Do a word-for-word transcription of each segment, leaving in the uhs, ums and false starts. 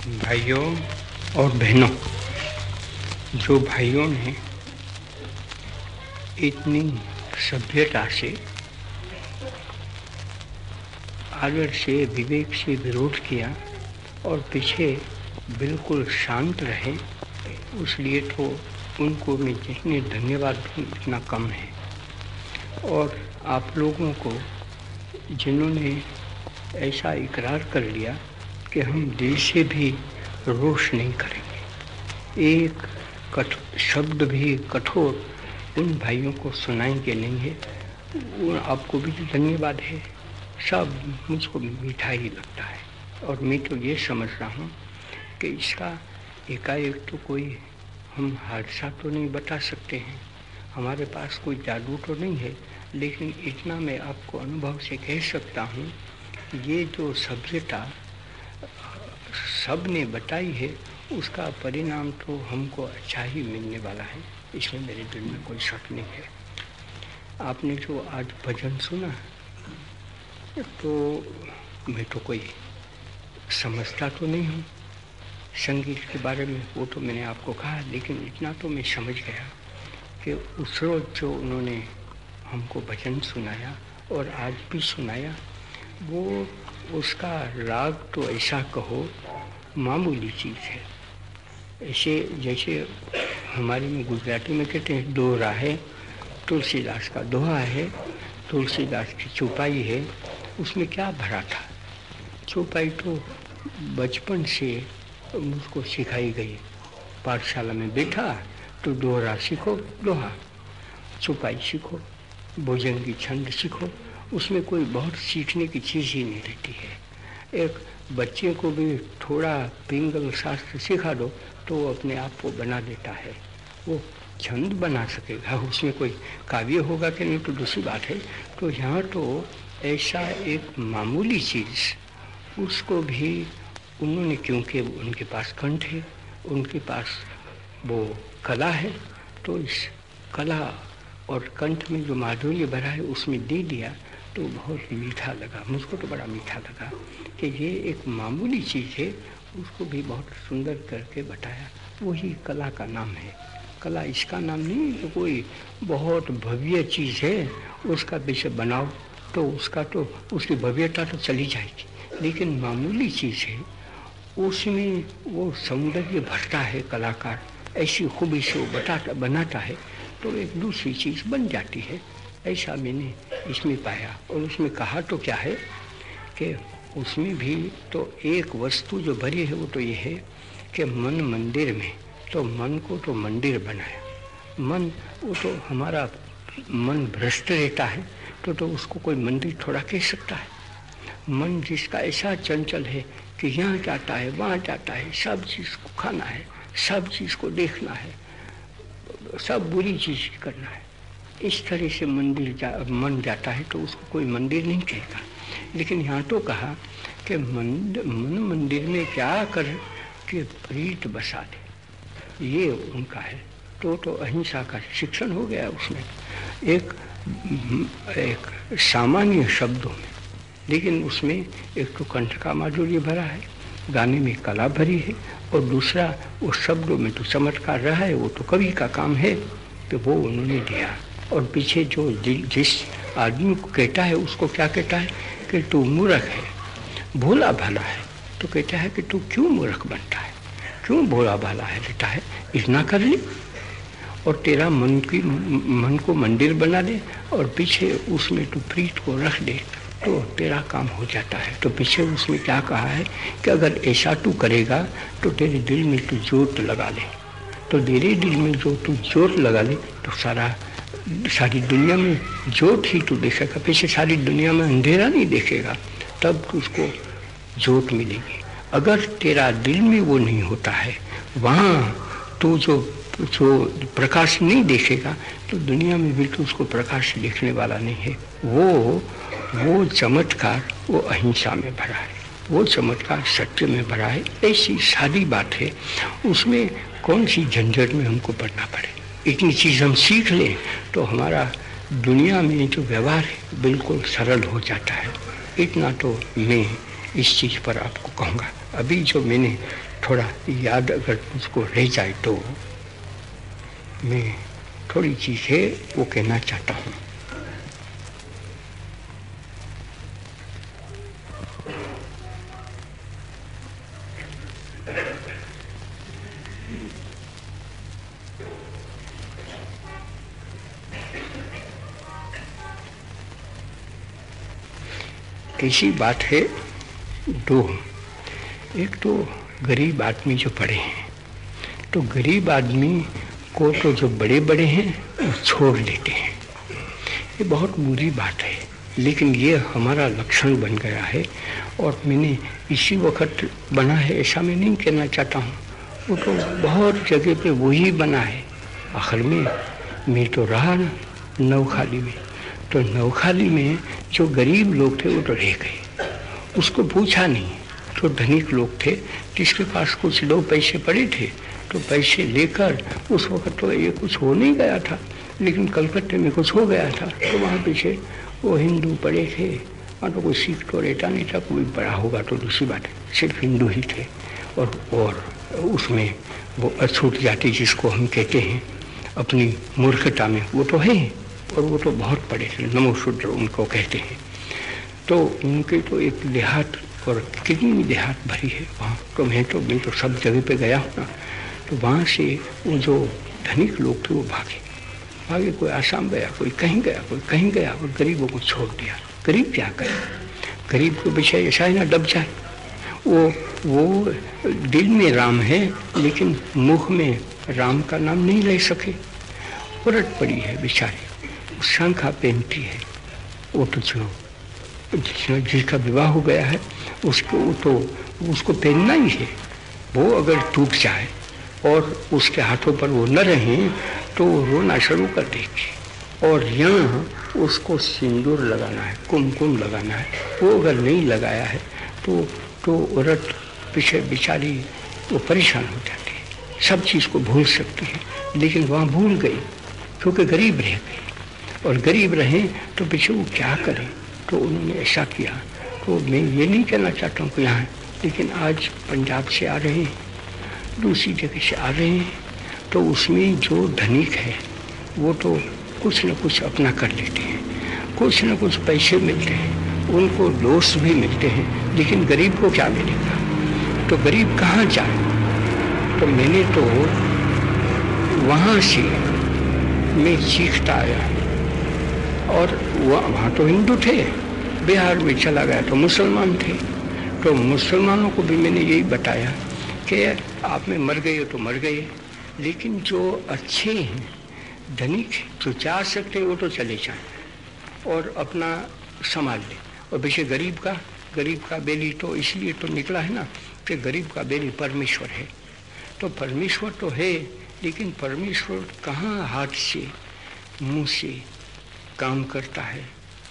भाइयों और बहनों, जो भाइयों ने इतनी सभ्यता से, आदर से, विवेक से विरोध किया और पीछे बिल्कुल शांत रहे, उसलिए तो उनको मैं जितने धन्यवाद दूँ उतना कम है। और आप लोगों को जिन्होंने ऐसा इकरार कर लिया कि हम दिल से भी रोष नहीं करेंगे, एक कठ शब्द भी कठोर उन भाइयों को सुनाएंगे नहीं है, वो आपको भी धन्यवाद है। सब मुझको मीठा ही लगता है और मैं तो ये समझ रहा हूँ कि इसका एकाएक तो कोई हम हादसा तो नहीं बता सकते हैं, हमारे पास कोई जादू तो नहीं है, लेकिन इतना मैं आपको अनुभव से कह सकता हूँ, ये जो सभ्यता सब ने बताई है उसका परिणाम तो हमको अच्छा ही मिलने वाला है, इसमें मेरे दिल में कोई शक नहीं है। आपने जो आज भजन सुना तो मैं तो कोई समझता तो नहीं हूँ संगीत के बारे में, वो तो मैंने आपको कहा, लेकिन इतना तो मैं समझ गया कि उस रोज़ जो उन्होंने हमको भजन सुनाया और आज भी सुनाया, वो उसका राग तो ऐसा कहो मामूली चीज़ है। ऐसे जैसे हमारे में गुजराती में कहते हैं दोहरा है, तुलसीदास का दोहा है, तुलसीदास की चौपाई है, उसमें क्या भरा था। चौपाई तो बचपन से मुझको सिखाई गई, पाठशाला में बैठा तो दोहरा सीखो, दोहा, चौपाई सीखो, भोजन की छंद सीखो, उसमें कोई बहुत सीखने की चीज़ ही नहीं रहती है। एक बच्चे को भी थोड़ा पिंगल शास्त्र सिखा दो तो वो अपने आप को बना देता है, वो छंद बना सकेगा, उसमें कोई काव्य होगा कि नहीं तो दूसरी बात है। तो यहाँ तो ऐसा एक मामूली चीज़ उसको भी उन्होंने, क्योंकि उनके पास कंठ है, उनके पास वो कला है, तो इस कला और कंठ में जो माधुर्य भरा है उसमें दे दिया तो बहुत मीठा लगा, मुझको तो बड़ा मीठा लगा कि ये एक मामूली चीज़ है, उसको भी बहुत सुंदर करके बताया। वही कला का नाम है, कला इसका नाम नहीं तो कोई बहुत भव्य चीज़ है, उसका विषय बनाओ तो उसका तो उसकी भव्यता तो चली जाएगी, लेकिन मामूली चीज़ है उसमें वो सौंदर्य भरता है कलाकार, ऐसी खूबी से वो बताता बनाता है तो एक दूसरी चीज़ बन जाती है। ऐसा मैंने इसमें पाया। और उसमें कहा तो क्या है कि उसमें भी तो एक वस्तु जो भरी है वो तो ये है कि मन मंदिर में, तो मन को तो मंदिर बनाया। मन वो तो हमारा मन भ्रष्ट रहता है तो तो उसको कोई मंदिर थोड़ा कह सकता है। मन जिसका ऐसा चंचल है कि यहाँ जाता है वहाँ जाता है, सब चीज़ को खाना है, सब चीज़ को देखना है, सब बुरी चीज़ करना है, इस तरह से मंदिर जा मन जाता है तो उसको कोई मंदिर नहीं कहेगा। लेकिन यहाँ तो कहा कि मन मन मंदिर में क्या कर कि प्रीत बसा दे, ये उनका है। तो तो अहिंसा का शिक्षण हो गया उसमें, एक एक सामान्य शब्दों में, लेकिन उसमें एक तो कंठ का माधुर्य भरा है, गाने में कला भरी है, और दूसरा वो शब्दों में तो चमत्कार रहा है, वो तो कवि का काम है कि वो उन्होंने दिया। और पीछे जो जिस आदमी को कहता है उसको क्या कहता है कि तू मूर्ख है, भोला भाला है, तो कहता है कि तू क्यों मूर्ख बनता है, क्यों भोला भाला है रहता है, इतना कर ले और तेरा मन की मन को मंदिर बना दे और पीछे उसमें तू प्रीत को रख दे तो तेरा काम हो जाता है। तो पीछे उसमें क्या कहा है कि अगर ऐसा तू करेगा तो तेरे दिल में तू जोत लगा ले, तो तेरे दिल में जो तू जोत लगा ले तो सारा सारी दुनिया में जोत ही तू देखेगा, पीछे सारी दुनिया में अंधेरा नहीं देखेगा, तब तुझको जोत मिलेगी। अगर तेरा दिल में वो नहीं होता है, वहाँ तू जो जो प्रकाश नहीं देखेगा तो दुनिया में भी तो उसको प्रकाश देखने वाला नहीं है। वो वो चमत्कार वो अहिंसा में भरा है, वो चमत्कार सत्य में भरा है। ऐसी सादी बात है, उसमें कौन सी झंझट में हमको पड़ना पड़े। इतनी चीज़ हम सीख लें तो हमारा दुनिया में जो व्यवहार है बिल्कुल सरल हो जाता है। इतना तो मैं इस चीज़ पर आपको कहूँगा। अभी जो मैंने थोड़ा याद अगर मुझको रह जाए तो मैं थोड़ी चीज़ें वो कहना चाहता हूँ। ऐसी बात है दो, एक तो गरीब आदमी जो पड़े हैं, तो गरीब आदमी को तो जो बड़े बड़े हैं वो छोड़ लेते हैं। ये बहुत बुरी बात है, लेकिन ये हमारा लक्षण बन गया है और मैंने इसी वक्त बना है ऐसा मैं नहीं कहना चाहता हूँ। वो तो बहुत जगह पे वही बना है। आखिर में मैं तो रहा ना नवखाली में, तो नवखाली में जो गरीब लोग थे वो तो रह गए, उसको पूछा नहीं। जो धनिक लोग थे जिसके पास कुछ दो पैसे पड़े थे तो पैसे लेकर उस वक्त तो ये कुछ हो नहीं गया था, लेकिन कलकत्ते में कुछ हो गया था तो वहाँ पीछे वो हिंदू पड़े थे। वहाँ तो कोई सिख तो रहता नहीं था, कोई बड़ा होगा तो दूसरी बात है, सिर्फ हिंदू ही थे। और और उसमें वो अछूत जाति जिसको हम कहते हैं अपनी मूर्खता में, वो तो है और वो तो बहुत पड़े थे, नमोशूद्र उनको कहते हैं। तो उनके तो एक देहात और कितनी देहात भरी है वहाँ। तो मैं तो मैं तो सब जगह पे गया हूँ ना, तो वहाँ से वो जो धनिक लोग थे वो भागे भागे कोई आसाम गया, कोई कहीं गया, कोई कहीं गया और गरीबों को छोड़ दिया। गरीब क्या करे, गरीब को विषय ऐसा ही ना दब जाए। वो वो दिल में राम है लेकिन मुख में राम का नाम नहीं ले सके। औरत पड़ी है बेचारी, शंखा पहनती है, वो तो जो जिसका विवाह हो गया है उसको तो उसको पहनना ही है। वो अगर टूट जाए और उसके हाथों पर वो न रहें तो रोना शुरू कर देगी। और यहाँ उसको सिंदूर लगाना है, कुमकुम लगाना है, वो अगर नहीं लगाया है तो तो औरत पीछे बेचारी वो परेशान हो जाती है, सब चीज़ को भूल सकती है, लेकिन वहाँ भूल गई क्योंकि गरीब रह गई। और गरीब रहें तो पीछे वो क्या करें, तो उन्होंने ऐसा किया। तो मैं ये नहीं कहना चाहता हूँ कि यहाँ, लेकिन आज पंजाब से आ रहे हैं, दूसरी जगह से आ रहे हैं, तो उसमें जो धनिक है वो तो कुछ न कुछ अपना कर लेते हैं, कुछ न कुछ पैसे मिलते हैं, उनको दोस्त भी मिलते हैं, लेकिन गरीब को क्या मिलेगा। तो गरीब कहाँ जाए। तो मैंने तो वहाँ से मैं सीखता आया और वहाँ तो हिंदू थे, बिहार में चला गया तो मुसलमान थे। तो मुसलमानों को भी मैंने यही बताया कि आप में मर गए हो तो मर गए, लेकिन जो अच्छे हैं धनिक जो जा सकते हैं वो तो चले जाएं और अपना संभाल लें। और वैसे गरीब का गरीब का बेली तो इसलिए तो निकला है ना कि गरीब का बेली परमेश्वर है। तो परमेश्वर तो है, लेकिन परमेश्वर कहाँ हाथ से मुंह से काम करता है,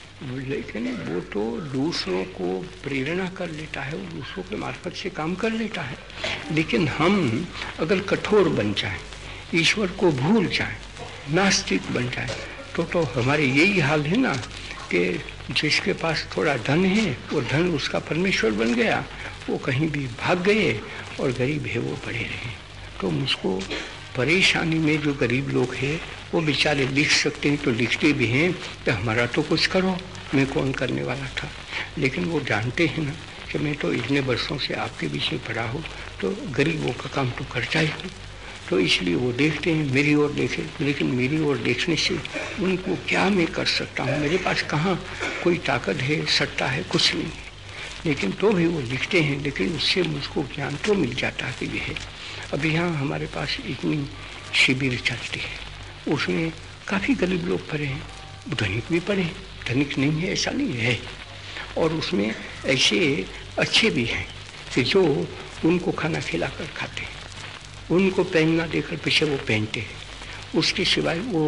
लेकिन वो तो दूसरों को प्रेरणा कर लेता है, वो दूसरों के मार्फत से काम कर लेता है। लेकिन हम अगर कठोर बन जाएं, ईश्वर को भूल जाएं, नास्तिक बन जाएं, तो तो हमारे यही हाल है ना कि जिसके पास थोड़ा धन है वो धन उसका परमेश्वर बन गया, वो कहीं भी भाग गए और गरीब है वो पड़े रहे। तो मुझको परेशानी में जो गरीब लोग हैं वो बेचारे लिख सकते हैं तो लिखते भी हैं कि हमारा तो कुछ करो, मैं कौन करने वाला था। लेकिन वो जानते हैं ना कि मैं तो इतने वर्षों से आपके बीच में पड़ा हूँ, तो गरीबों का काम तो करता ही हूँ। तो इसलिए वो देखते हैं, मेरी ओर देखे, लेकिन मेरी ओर देखने से उनको क्या मैं कर सकता हूँ, मेरे पास कहाँ कोई ताकत है, सत्ता है, कुछ नहीं है। लेकिन तो भी वो लिखते हैं, लेकिन उससे मुझको ज्ञान तो मिल जाता है कि ये है। अभी यहाँ हमारे पास इतनी शिविर चलती है, उसमें काफ़ी गरीब लोग पढ़े हैं, धनिक भी पढ़े हैं, धनिक नहीं है ऐसा नहीं है। और उसमें ऐसे अच्छे भी हैं कि जो उनको खाना खिलाकर खाते हैं, उनको पहनना देकर पीछे वो पहनते हैं, उसके सिवाय वो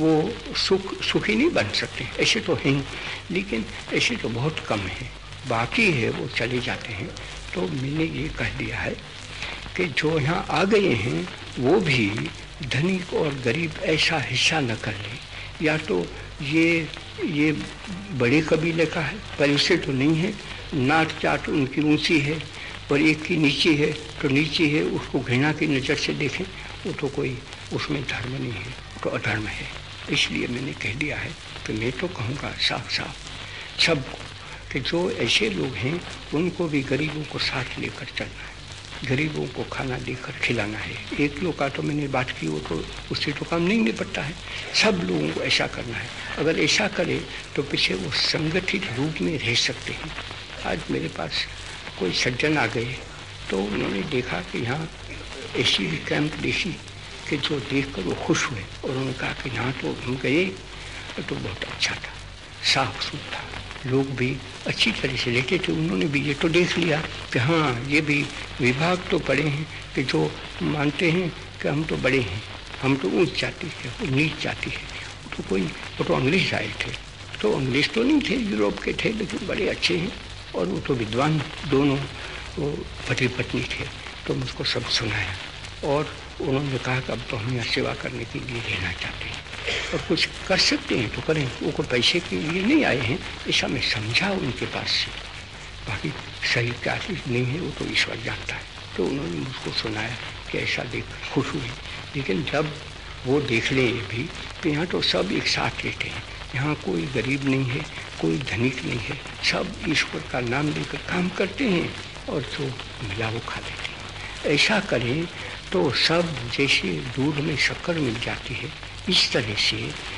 वो सुख सुखी नहीं बन सकते। ऐसे तो हैं, लेकिन ऐसे तो बहुत कम है, बाकी है वो चले जाते हैं। तो मैंने ये कह दिया है कि जो यहाँ आ गए हैं वो भी धनिक और गरीब ऐसा हिस्सा न कर ले। या तो ये ये बड़े कबीले का है, पर इससे तो नहीं है, नाट जाट उनकी ऊंची है, और एक की नीचे है तो नीचे है, उसको घृणा की नज़र से देखें, वो तो कोई उसमें धर्म नहीं है, तो अधर्म है। इसलिए मैंने कह दिया है कि मैं तो कहूँगा साफ साफ सबको कि जो ऐसे लोग हैं उनको भी गरीबों को साथ लेकर चलना है, गरीबों को खाना देकर खिलाना है। एक लोग का तो मैंने बात की, वो तो उससे तो काम नहीं निपटता है, सब लोगों को ऐसा करना है। अगर ऐसा करे तो पीछे वो संगठित रूप में रह सकते हैं। आज मेरे पास कोई सज्जन आ गए तो उन्होंने देखा कि यहाँ ऐसी भी कैंप देखी कि जो देखकर वो खुश हुए और उन्होंने कहा कि यहाँ तो हम गए तो बहुत अच्छा था, साफ सुथरा, लोग भी अच्छी तरह से लेते थे। उन्होंने भी ये तो देख लिया कि हाँ ये भी विभाग तो पड़े हैं कि जो मानते हैं कि हम तो बड़े हैं, हम तो ऊंच जाति है, वो नीच जाति है। तो कोई वो तो अंग्रेज आए थे, तो अंग्रेज तो नहीं थे, यूरोप के थे, लेकिन बड़े अच्छे हैं और वो तो विद्वान दोनों वो पति पत्नी थे। तो मुझको सब सुनाया और उन्होंने कहा कि अब तो हम यहाँ सेवा करने के लिए रहना चाहते हैं और कुछ कर सकते हैं तो करें, वो को पैसे के लिए नहीं आए हैं, ऐसा मैं समझा उनके पास से। बाकी सही क्या चीज़ नहीं है वो तो ईश्वर जानता है। तो उन्होंने मुझको सुनाया कि ऐसा देख खुश हुई। लेकिन जब वो देख ले भी तो यहाँ तो सब एक साथ रहते हैं, यहाँ कोई गरीब नहीं है, कोई धनिक नहीं है, सब ईश्वर का नाम लेकर काम करते हैं और जो मिला वो खा लेते हैं। ऐसा करें तो सब जैसे दूध में शक्कर मिल जाती है, इस तरह से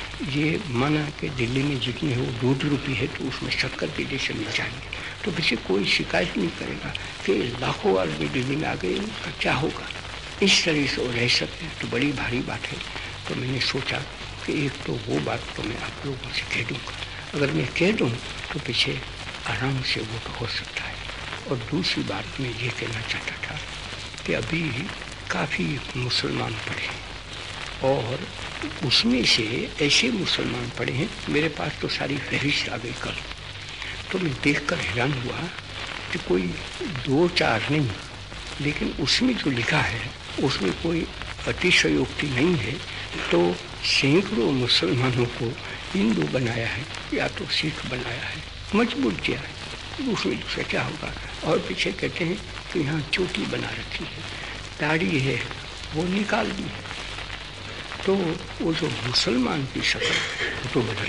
ये माना कि दिल्ली में जितने वो दूध रूपी है तो उसमें शक्कर के जैसे मिल जाएंगे, तो पीछे कोई शिकायत नहीं करेगा कि लाखों आदमी दिल्ली में आ गए, उनका क्या होगा। इस तरह से वो रह सकते हैं, तो बड़ी भारी बात है। तो मैंने सोचा कि एक तो वो बात तो मैं आप लोगों से कह दूँगा, अगर मैं कह दूँ तो पीछे आराम से वो तो हो सकता है। और दूसरी बात मैं ये कहना चाहता था कि अभी काफ़ी मुसलमान पढ़े और उसमें से ऐसे मुसलमान पढ़े हैं, मेरे पास तो सारी फहरिस्त आ गई कल, तो मैं देखकर हैरान हुआ कि कोई दो चार नहीं, लेकिन उसमें जो लिखा है उसमें कोई अतिशयोक्ति नहीं है। तो सैकड़ों मुसलमानों को हिंदू बनाया है या तो सिख बनाया है, मजबूर किया है, उसमें दूसरा क्या होगा। और पीछे कहते हैं कि यहाँ चोटी बना रखी है, दाढ़ी है वो निकाल दी है, तो वो जो मुसलमान की शक्ल वो तो बदल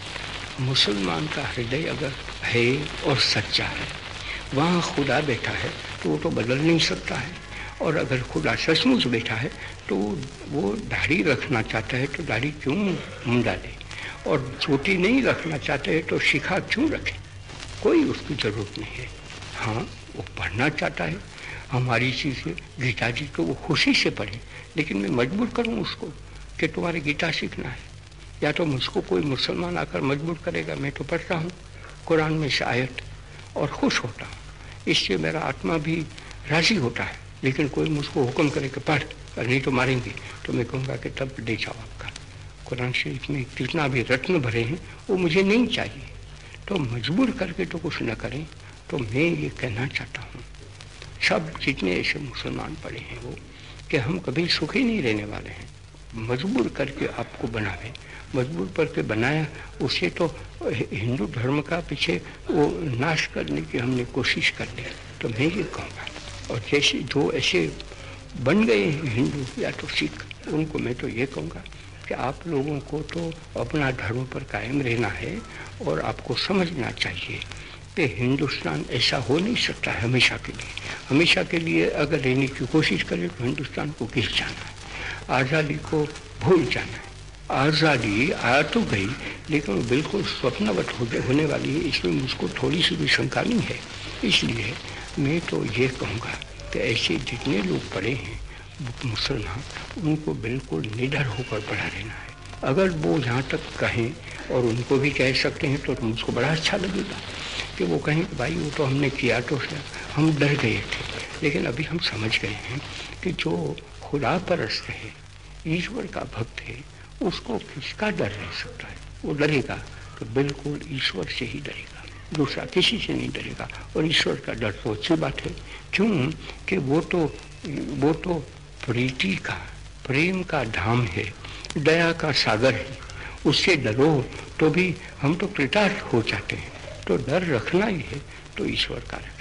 गई। मुसलमान का हृदय अगर है और सच्चा है, वहाँ खुदा बैठा है तो वो तो बदल नहीं सकता है। और अगर खुदा सचमुच बैठा है तो वो दाढ़ी रखना चाहता है तो दाढ़ी क्यों मुंडा ले, और चोटी नहीं रखना चाहते है तो शिखा क्यों रखे, कोई उसकी ज़रूरत नहीं है। हाँ वो पढ़ना चाहता है हमारी चीज़ें, गीता जी तो वो खुशी से पढ़े, लेकिन मैं मजबूर करूँ उसको कि तुम्हारे गीता सीखना है, या तो मुझको कोई मुसलमान आकर मजबूर करेगा। मैं तो पढ़ता हूँ कुरान में से आयत और खुश होता हूँ, इससे मेरा आत्मा भी राज़ी होता है। लेकिन कोई मुझको हुक्म करे कि पढ़ और नहीं तो मारेंगे, तो मैं कहूँगा कि तब ले जाओ आपका कुरान शरीफ में कितना भी रत्न भरे हैं वो मुझे नहीं चाहिए। तो मजबूर करके तो कुछ न करें। तो मैं ये कहना चाहता हूँ सब जितने ऐसे मुसलमान पड़े हैं वो कि हम कभी सुखी नहीं रहने वाले हैं। मजबूर करके आपको बनावे, मजबूर करके बनाया, उसे तो हिंदू धर्म का पीछे वो नाश करने की हमने कोशिश कर ली। तो मैं ये कहूँगा, और जैसे जो ऐसे बन गए हैं हिंदू या तो सिख, उनको मैं तो ये कहूँगा कि आप लोगों को तो अपना धर्म पर कायम रहना है और आपको समझना चाहिए कि हिंदुस्तान ऐसा हो नहीं सकता है हमेशा के लिए। हमेशा के लिए अगर रहने की कोशिश करें तो हिंदुस्तान को गिर जाना है, आज़ादी को भूल जाना है। आज़ादी आ तो गई लेकिन वो बिल्कुल स्वप्नवत होने वाली है, इसमें मुझको थोड़ी सी भी शंका नहीं है। इसलिए मैं तो ये कहूँगा कि ऐसे जितने लोग पढ़े हैं मुसलमान, उनको बिल्कुल निडर होकर पढ़ा रहना है। अगर वो यहाँ तक कहें और उनको भी कह सकते हैं तो मुझको बड़ा अच्छा लगेगा कि वो कहें कि भाई वो तो हमने किया तो हम डर गए थे, लेकिन अभी हम समझ गए हैं कि जो खुदा परस्त है, ईश्वर का भक्त है, उसको किसका डर रह सकता है। वो डरेगा तो बिल्कुल ईश्वर से ही डरेगा, दूसरा किसी से नहीं डरेगा। और ईश्वर का डर तो अच्छी बात है, क्यों कि वो तो वो तो प्रीति का, प्रेम का धाम है, दया का सागर है। उससे डरो तो भी हम तो कृतार्थ हो जाते हैं। तो डर रखना ही है तो ईश्वर का रखें।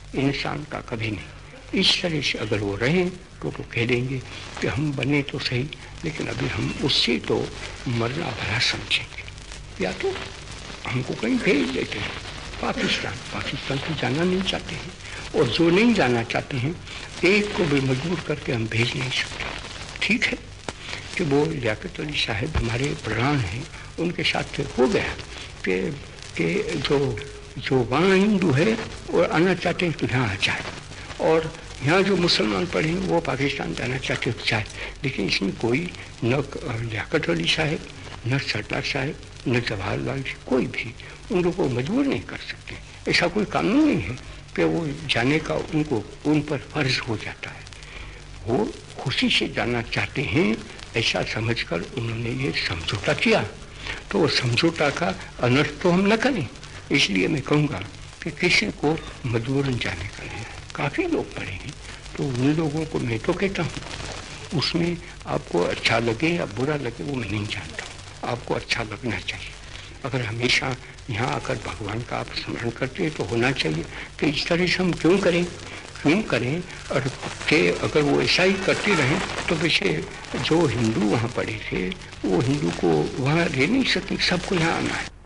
इंसान का कभी नहीं। इस तरह से अगर वो रहें तो तो कह देंगे कि हम बने तो सही, लेकिन अभी हम उससे तो मरना भला समझेंगे। या तो हमको कहीं भेज देते हैं, पाकिस्तान पाकिस्तान को जाना नहीं चाहते हैं, और जो नहीं जाना चाहते हैं एक को भी मजबूर करके हम भेज नहीं सकते। ठीक है कि वो लियाकत अली साहब हमारे प्राण हैं, उनके साथ हो गया कि कि जो जो वहाँ हिंदू है वो आना चाहते हैं तो यहाँ आ जाए, और यहाँ जो मुसलमान पढ़े हैं वो पाकिस्तान जाना चाहते हो जाए। लेकिन इसमें कोई न लियाकत अली साहब, न सरदार साहब, न जवाहरलाल जी, कोई भी उन लोगों को मजबूर नहीं कर सकते। ऐसा कोई कानून नहीं है कि वो जाने का उनको उन पर फर्ज हो जाता है। वो खुशी से जाना चाहते हैं, ऐसा समझकर उन्होंने ये समझौता किया। तो वो समझौता का अनर्थ तो हम न करें, इसलिए मैं कहूँगा कि किसी को मजबूरन जाने का नहीं। काफ़ी लोग पढ़े हैं, तो उन लोगों को मैं तो कहता हूँ, उसमें आपको अच्छा लगे या बुरा लगे वो मैं नहीं जानता हूँ, आपको अच्छा लगना चाहिए। अगर हमेशा यहाँ आकर भगवान का आप स्मरण करते हैं तो होना चाहिए कि इस तरह से हम क्यों करें क्यों करें और कि अगर वो ऐसा ही करते रहें तो वैसे जो हिंदू वहाँ पड़े थे वो हिंदू को वहाँ रह नहीं सके, सबको यहाँ आना है।